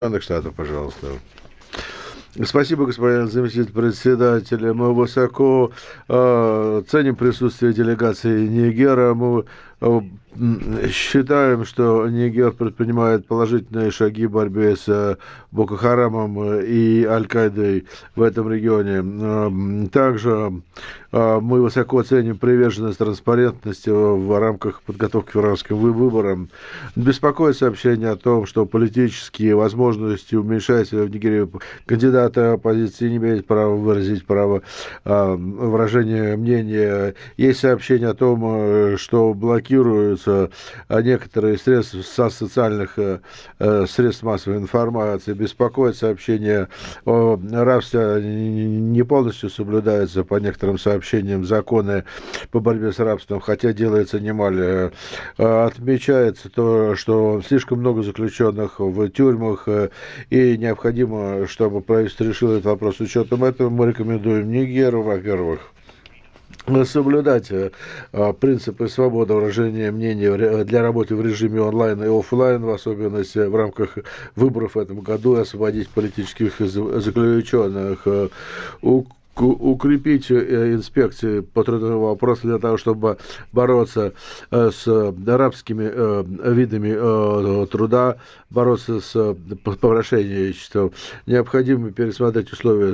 Штатов, пожалуйста. Спасибо, господин заместитель председателя. Мы высоко ценим присутствие делегации Нигера. Мы считаем, что Нигер предпринимает положительные шаги в борьбе с Боко Харамом и Аль-Каидой в этом регионе. Также мы высоко ценим приверженность транспарентности в рамках подготовки к иранским выборам. Беспокоит сообщение о том, что политические возможности уменьшаются в Нигерии. Кандидаты оппозиции не имеют права выразить право выражения мнения. Есть сообщение о том, что блокируются некоторые средства социальных средств массовой информации. Беспокоит сообщение о рабстве. Не полностью соблюдаются по некоторым сообщениям законы по борьбе с рабством, хотя делается немало. Отмечается то, что слишком много заключенных в тюрьмах, и необходимо, чтобы правительство решило этот вопрос. С учетом этого мы рекомендуем Нигеру, во-первых, соблюдать принципы свободы выражения мнений для работы в режиме онлайн и офлайн, в особенности в рамках выборов в этом году, и освободить политических заключенных, укрепить инспекции по трудовым вопросам для того, чтобы бороться с арабскими видами труда, бороться с повышением. Необходимо пересмотреть условия